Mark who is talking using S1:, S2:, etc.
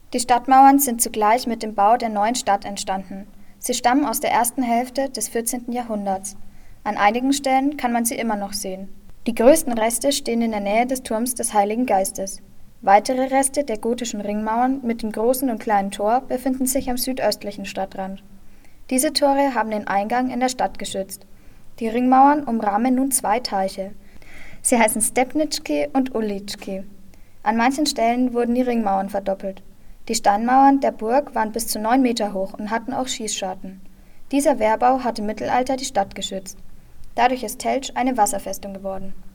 S1: Die Stadtmauern sind zugleich mit dem Bau der neuen Stadt entstanden. Sie stammen aus der ersten Hälfte des 14. Jahrhunderts. An einigen Stellen kann man sie immer noch sehen. Die größten Reste stehen in der Nähe des Turms des Heiligen Geistes. Weitere Reste der gotischen Ringmauern mit dem großen und kleinen Tor befinden sich am südöstlichen Stadtrand. Diese Tore haben den Eingang in der Stadt geschützt. Die Ringmauern umrahmen nun zwei Teiche. Sie heißen Stepnitschki und Ulički. An manchen Stellen wurden die Ringmauern verdoppelt. Die Steinmauern der Burg waren bis zu 9 Meter hoch und hatten auch Schießscharten. Dieser Wehrbau hat im Mittelalter die Stadt geschützt. Dadurch ist Telč eine Wasserfestung geworden.